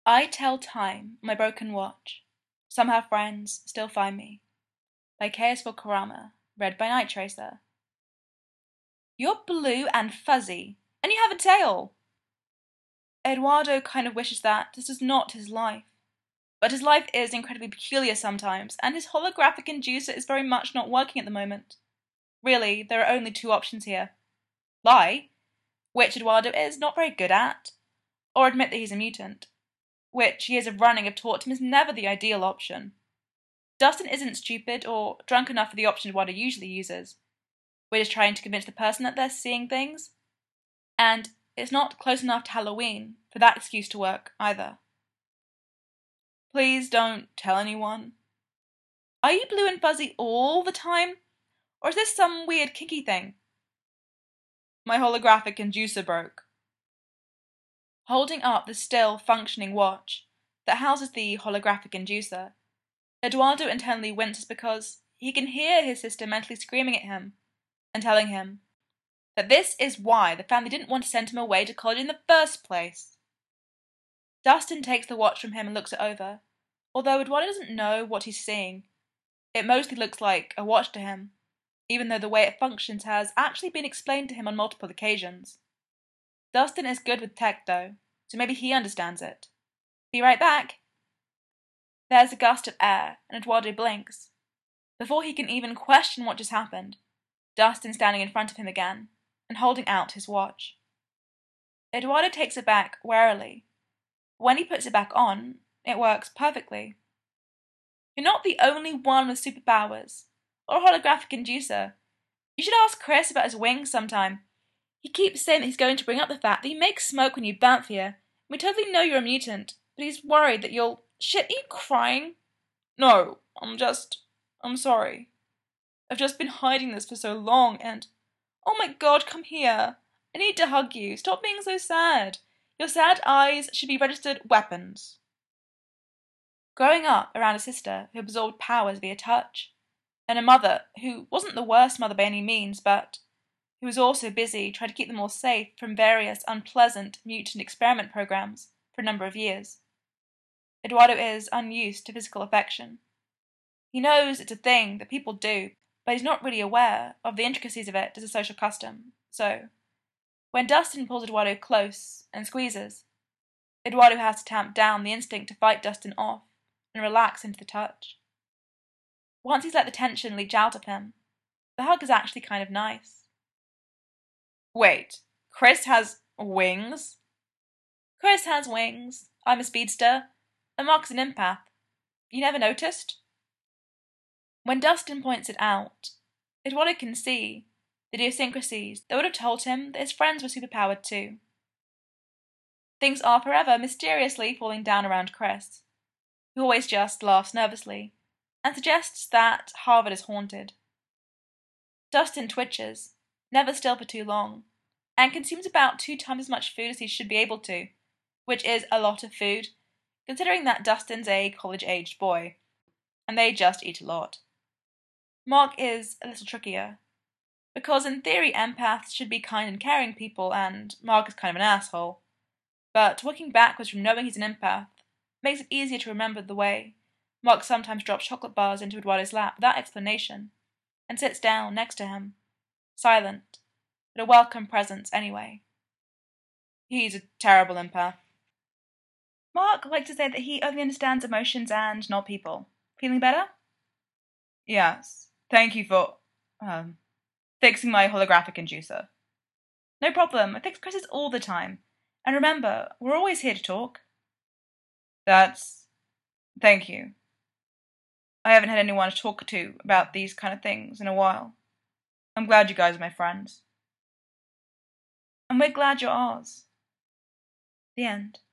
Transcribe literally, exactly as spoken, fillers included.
I tell time on my broken watch. Somehow friends still find me. By K S Kurama, read by Night Tracer. You're blue and fuzzy, and you have a tail. Eduardo kind of wishes that this is not his life. But his life is incredibly peculiar sometimes, and his holographic inducer is very much not working at the moment. Really, there are only two options here. Lie, which Eduardo is not very good at, or admit that he's a mutant, which years of running have taught him is never the ideal option. Dustin isn't stupid or drunk enough for the option Eduardo usually uses. We're just trying to convince the person that they're seeing things, and it's not close enough to Halloween for that excuse to work either. Please don't tell anyone. Are you blue and fuzzy all the time? Or is this some weird kinky thing? My holographic inducer broke. Holding up the still functioning watch that houses the holographic inducer, Eduardo internally winces because he can hear his sister mentally screaming at him and telling him that this is why the family didn't want to send him away to college in the first place. Dustin takes the watch from him and looks it over. Although Eduardo doesn't know what he's seeing, it mostly looks like a watch to him, even though the way it functions has actually been explained to him on multiple occasions. Dustin is good with tech though, so maybe he understands it. Be right back. There's a gust of air, and Eduardo blinks. Before he can even question what just happened, Dustin's standing in front of him again, and holding out his watch. Eduardo takes it back warily. When he puts it back on, it works perfectly. You're not the only one with superpowers, or a holographic inducer. You should ask Chris about his wings sometime. He keeps saying that he's going to bring up the fact that you make smoke when you bamphia. We totally know you're a mutant, but he's worried that you'll... Shit, are you crying? No, I'm just... I'm sorry. I've just been hiding this for so long, and... Oh my god, come here. I need to hug you. Stop being so sad. Your sad eyes should be registered weapons. Growing up around a sister who absorbed powers via touch, and a mother who wasn't the worst mother by any means, but who was also busy trying to keep them all safe from various unpleasant mutant experiment programs for a number of years, Eduardo is unused to physical affection. He knows it's a thing that people do, but he's not really aware of the intricacies of it as a social custom, so when Dustin pulls Eduardo close and squeezes, Eduardo has to tamp down the instinct to fight Dustin off and relax into the touch. Once he's let the tension leach out of him, the hug is actually kind of nice. Wait, Chris has wings? Chris has wings. I'm a speedster, and Mark's an empath. You never noticed? When Dustin points it out, Eduardo can see the idiosyncrasies that would have told him that his friends were superpowered too. Things are forever mysteriously falling down around Chris, who always just laughs nervously and suggests that Harvard is haunted. Dustin twitches, never still for too long, and consumes about two times as much food as he should be able to, which is a lot of food, considering that Dustin's a college-aged boy, and they just eat a lot. Mark is a little trickier, because in theory empaths should be kind and caring people, and Mark is kind of an asshole. But working backwards from knowing he's an empath makes it easier to remember the way Mark sometimes drops chocolate bars into Eduardo's lap without explanation, and sits down next to him, silent, but a welcome presence anyway. He's a terrible empath. Mark likes to say that he only understands emotions and not people. Feeling better? Yes. Thank you for, um, fixing my holographic inducer. No problem. I fix Chris's all the time. And remember, we're always here to talk. That's... Thank you. I haven't had anyone to talk to about these kind of things in a while. I'm glad you guys are my friends. And we're glad you're ours. The end.